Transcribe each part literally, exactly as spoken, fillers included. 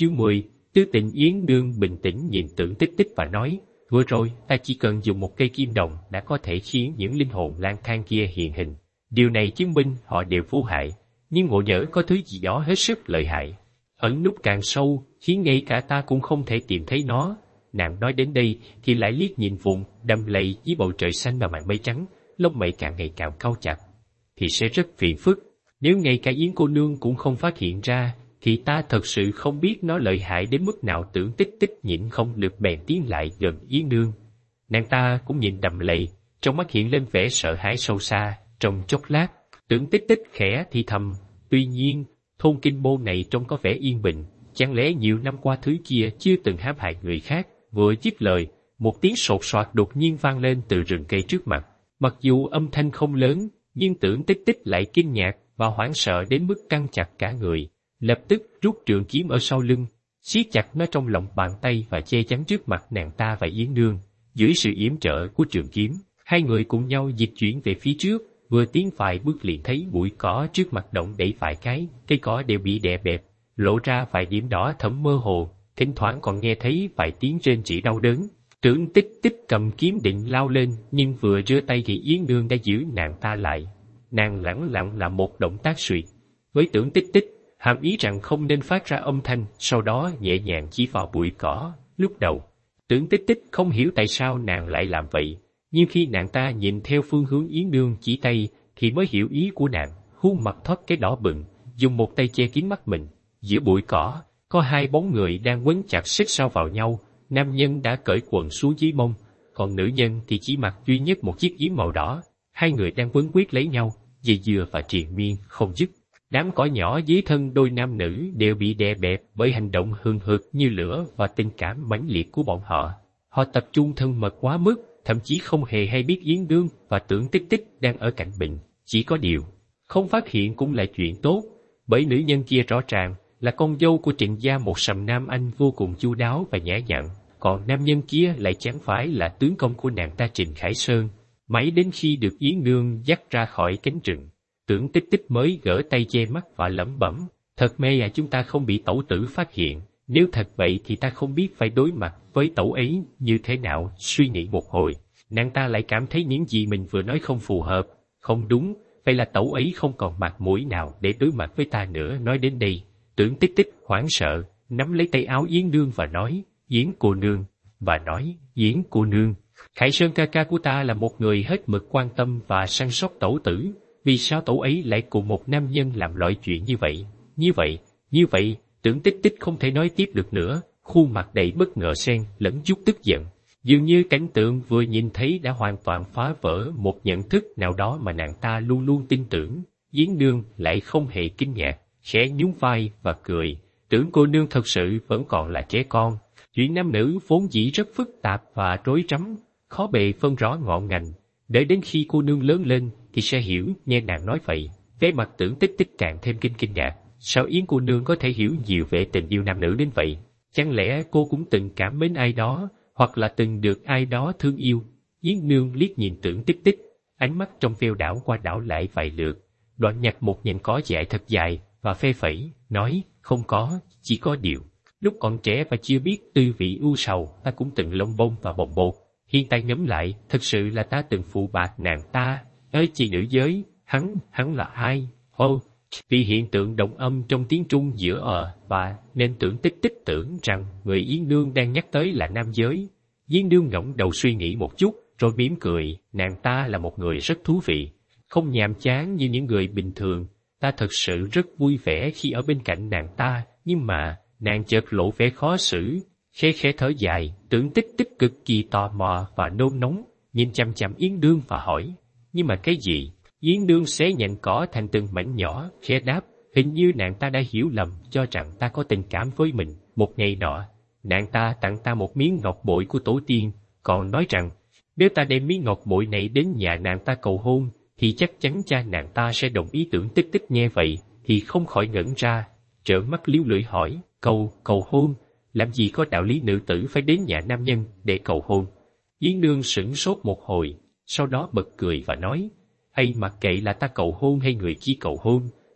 Chương mười, Tư Tình. Yến Nương bình tĩnh nhìn Tưởng Tích Tích và nói, vừa rồi ta chỉ cần dùng một cây kim đồng đã có thể khiến những linh hồn lang thang kia hiện hình. Điều này chứng minh họ đều vô hại, nhưng ngộ nhỡ có thứ gì đó hết sức lợi hại, ẩn núp càng sâu, khiến ngay cả ta cũng không thể tìm thấy nó. Nàng nói đến đây thì lại liếc nhìn vùng đầm lầy dưới bầu trời xanh và màn mây trắng, lông mày càng ngày càng cau chặt. Thì sẽ rất phiền phức, nếu ngay cả Yến cô nương cũng không phát hiện ra, thì ta thật sự không biết nó lợi hại đến mức nào. Tưởng Tích Tích nhịn không được bèn tiến lại gần Yến Nương. Nàng ta cũng nhìn đầm lầy, trong mắt hiện lên vẻ sợ hãi sâu xa. Trong chốc lát, Tưởng Tích Tích khẽ thì thầm, tuy nhiên, thôn Kinh Môn này trông có vẻ yên bình, chẳng lẽ nhiều năm qua thứ kia chưa từng hãm hại người khác? Vừa dứt lời, một tiếng sột soạt đột nhiên vang lên từ rừng cây trước mặt. Mặc dù âm thanh không lớn, nhưng Tưởng Tích Tích lại kinh ngạc và hoảng sợ đến mức căng chặt cả người. Lập tức rút trường kiếm ở sau lưng, siết chặt nó trong lòng bàn tay và che chắn trước mặt nàng ta và Yến Nương. Dưới sự yểm trợ của trường kiếm, hai người cùng nhau dịch chuyển về phía trước. Vừa tiến vài bước liền thấy bụi cỏ trước mặt động đẩy vài cái, cây cỏ đều bị đè bẹp, lộ ra vài điểm đỏ thẫm mơ hồ, thỉnh thoảng còn nghe thấy vài tiếng rên rỉ đau đớn. Tưởng Tích Tích cầm kiếm định lao lên, nhưng vừa giơ tay thì Yến Nương đã giữ nàng ta lại. Nàng lẳng lặng làm một động tác suyệt với Tưởng Tích Tích, hàm ý rằng không nên phát ra âm thanh, sau đó nhẹ nhàng chỉ vào bụi cỏ. Lúc đầu, Tưởng Tích Tích không hiểu tại sao nàng lại làm vậy, nhưng khi nàng ta nhìn theo phương hướng Yến Nương chỉ tay, thì mới hiểu ý của nàng. Khuôn mặt thoát cái đỏ bừng, dùng một tay che kín mắt mình. Giữa bụi cỏ, có hai bóng người đang quấn chặt xích sao vào nhau. Nam nhân đã cởi quần xuống dưới mông, còn nữ nhân thì chỉ mặc duy nhất một chiếc yếm màu đỏ. Hai người đang quấn quyết lấy nhau, dây dưa và triền miên không dứt. Đám cỏ nhỏ dưới thân đôi nam nữ đều bị đè bẹp bởi hành động hừng hực như lửa và tình cảm mãnh liệt của bọn họ. Họ tập trung thân mật quá mức, thậm chí không hề hay biết Yến Nương và Tưởng Tích Tích đang ở cạnh mình. Chỉ có điều, không phát hiện cũng là chuyện tốt, bởi nữ nhân kia rõ ràng là con dâu của Trịnh gia một sầm nam anh vô cùng chu đáo và nhã nhặn, còn nam nhân kia lại chẳng phải là tướng công của nàng ta Trịnh Khải Sơn. Mãi đến khi được Yến Nương dắt ra khỏi cánh rừng, Tưởng Tích Tích mới gỡ tay che mắt và lẩm bẩm, thật may à chúng ta không bị tẩu tử phát hiện, nếu thật vậy thì ta không biết phải đối mặt với tẩu ấy như thế nào. Suy nghĩ một hồi, nàng ta lại cảm thấy những gì mình vừa nói không phù hợp, không đúng, vậy là tẩu ấy không còn mặt mũi nào để đối mặt với ta nữa. Nói đến đây, Tưởng Tích Tích hoảng sợ, nắm lấy tay áo Yến Nương và nói, Yến cô nương, và nói, Yến cô nương, Khải Sơn ca ca của ta là một người hết mực quan tâm và săn sóc tẩu tử, vì sao tẩu ấy lại cùng một nam nhân làm loại chuyện như vậy? Như vậy, như vậy, Tưởng Tích Tích không thể nói tiếp được nữa, khuôn mặt đầy bất ngờ xen lẫn chút tức giận. Dường như cảnh tượng vừa nhìn thấy đã hoàn toàn phá vỡ một nhận thức nào đó mà nàng ta luôn luôn tin tưởng. Yến Nương lại không hề kinh ngạc, khẽ nhún vai và cười, Tưởng cô nương thật sự vẫn còn là trẻ con. Chuyện nam nữ vốn dĩ rất phức tạp và rối rắm, khó bề phân rõ ngọn ngành. Để đến khi cô nương lớn lên thì sẽ hiểu. Nghe nàng nói vậy, vẻ mặt Tưởng Tích Tích càng thêm kinh kinh ngạc. Sao Yến cô nương có thể hiểu nhiều về tình yêu nam nữ đến vậy? Chẳng lẽ cô cũng từng cảm mến ai đó, hoặc là từng được ai đó thương yêu? Yến Nương liếc nhìn Tưởng Tích Tích, ánh mắt trong veo đảo qua đảo lại vài lượt, đoạn nhặt một nhành cỏ dại thật dài và phê phẩy, nói, không có, chỉ có điều. Lúc còn trẻ và chưa biết tư vị ưu sầu, ta cũng từng lông bông và bồng bột. Hiện tại ngẫm lại, thật sự là ta từng phụ bạc nàng ta. Ơi chị nữ giới, hắn, hắn là ai? Ô, vì hiện tượng đồng âm trong tiếng Trung giữa ờ và nên Tưởng Tích Tích tưởng rằng người Yến Nương đang nhắc tới là nam giới. Yến Nương ngẩng đầu suy nghĩ một chút, rồi mỉm cười, nàng ta là một người rất thú vị, không nhàm chán như những người bình thường. Ta thật sự rất vui vẻ khi ở bên cạnh nàng ta, nhưng mà, nàng chợt lộ vẻ khó xử, khẽ khẽ thở dài. Tưởng Tích Tích cực kỳ tò mò và nôn nóng, nhìn chằm chằm Yến Nương và hỏi, nhưng mà cái gì? Yến Nương xé nhành cỏ thành từng mảnh nhỏ, khẽ đáp, hình như nàng ta đã hiểu lầm, cho rằng ta có tình cảm với mình. Một ngày nọ, nàng ta tặng ta một miếng ngọc bội của tổ tiên, còn nói rằng, nếu ta đem miếng ngọc bội này đến nhà nàng ta cầu hôn, thì chắc chắn cha nàng ta sẽ đồng ý. Tưởng Tích Tích nghe vậy, thì không khỏi ngẩn ra, trợn mắt líu lưỡi hỏi, cầu, cầu hôn, làm gì có đạo lý nữ tử phải đến nhà nam nhân để cầu hôn? Yến Nương sửng sốt một hồi, sau đó bật cười và nói, hay mặc kệ là ta cầu hôn hay người kia cầu hôn,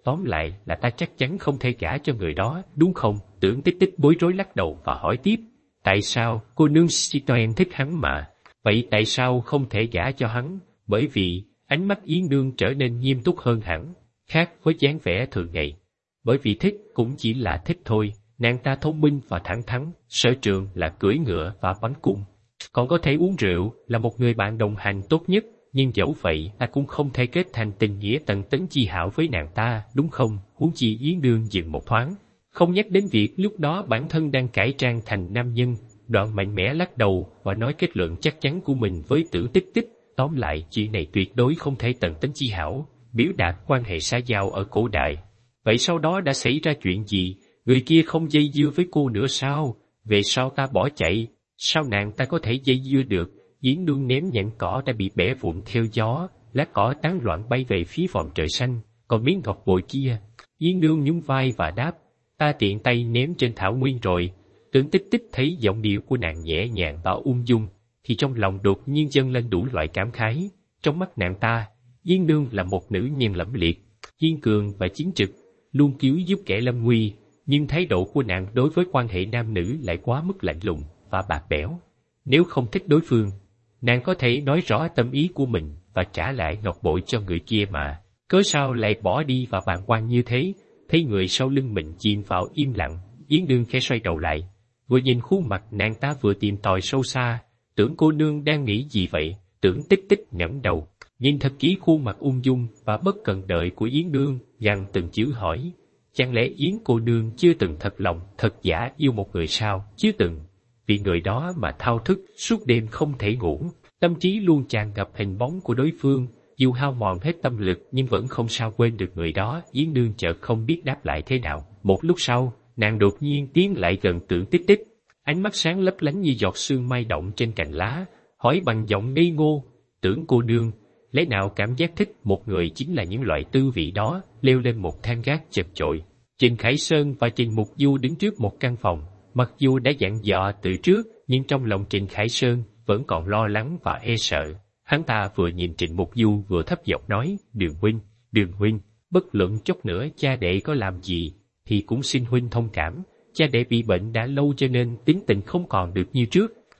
tóm lại là ta chắc chắn không thể gả cho người đó, đúng không? Tưởng Tích Tích bối rối lắc đầu và hỏi tiếp, tại sao? Cô nương Citoyen thích hắn mà, vậy tại sao không thể gả cho hắn? Bởi vì, ánh mắt Yến Nương trở nên nghiêm túc hơn hẳn, khác với dáng vẻ thường ngày. Bởi vì thích cũng chỉ là thích thôi, nàng ta thông minh và thẳng thắn, sở trường là cưỡi ngựa và bắn cung. Còn có thể uống rượu, là một người bạn đồng hành tốt nhất, nhưng dẫu vậy ta cũng không thể kết thành tình nghĩa tận tấn chi hảo với nàng ta, đúng không? Huống chi Yến Nương dừng một thoáng, không nhắc đến việc lúc đó bản thân đang cải trang thành nam nhân, đoạn mạnh mẽ lắc đầu và nói kết luận chắc chắn của mình với Tưởng Tích Tích. Tóm lại, chuyện này tuyệt đối không thể tận tấn chi hảo, biểu đạt quan hệ xã giao ở cổ đại. Vậy sau đó đã xảy ra chuyện gì? Người kia không dây dưa với cô nữa sao? Về sau ta bỏ chạy, sao nàng ta có thể dây dưa được? Yến Nương ném nhẫn cỏ đã bị bẻ vụn theo gió, lá cỏ tán loạn bay về phía vòm trời xanh, còn miếng ngọc bội kia. Yến Nương nhún vai và đáp, ta tiện tay ném trên thảo nguyên rồi. Tưởng Tích Tích thấy giọng điệu của nàng nhẹ nhàng và ung dung, thì trong lòng đột nhiên dâng lên đủ loại cảm khái. Trong mắt nàng ta, Yến Nương là một nữ nhân lẫm liệt, kiên cường và chính trực, luôn cứu giúp kẻ lâm nguy, nhưng thái độ của nàng đối với quan hệ nam nữ lại quá mức lạnh lùng và bạc bẽo. Nếu không thích đối phương, nàng có thể nói rõ tâm ý của mình và trả lại ngọc bội cho người kia mà. Cớ sao lại bỏ đi và bàng quan như thế? Thấy người sau lưng mình chìm vào im lặng, Yến Nương khẽ xoay đầu lại, vừa nhìn khuôn mặt nàng ta vừa tìm tòi sâu xa. Tưởng cô nương đang nghĩ gì vậy? Tưởng Tích Tích ngẩng đầu, nhìn thật kỹ khuôn mặt ung dung và bất cần đợi của Yến Nương, gằn từng chữ hỏi, chẳng lẽ Yến cô nương chưa từng thật lòng, thật giả yêu một người sao? Chưa từng. Vì người đó mà thao thức, suốt đêm không thể ngủ, tâm trí luôn tràn ngập hình bóng của đối phương, dù hao mòn hết tâm lực nhưng vẫn không sao quên được người đó. Yến Nương chợt không biết đáp lại thế nào. Một lúc sau, nàng đột nhiên tiến lại gần Tưởng Tích Tích, ánh mắt sáng lấp lánh như giọt sương mai động trên cành lá, hỏi bằng giọng ngây ngô, Tưởng cô nương, lẽ nào cảm giác thích một người chính là những loại tư vị đó? Leo lên một thang gác chật chội, Trình Khải Sơn và Trình Mục Du đứng trước một căn phòng. Mặc dù đã dặn dò từ trước, nhưng trong lòng Trình Khải Sơn vẫn còn lo lắng và e sợ. Hắn ta vừa nhìn Trình Mục Du vừa thấp giọng nói, Đường huynh, Đường huynh, bất luận chốc nữa cha đệ có làm gì, thì cũng xin huynh thông cảm. Cha đệ bị bệnh đã lâu cho nên tính tình không còn được như trước,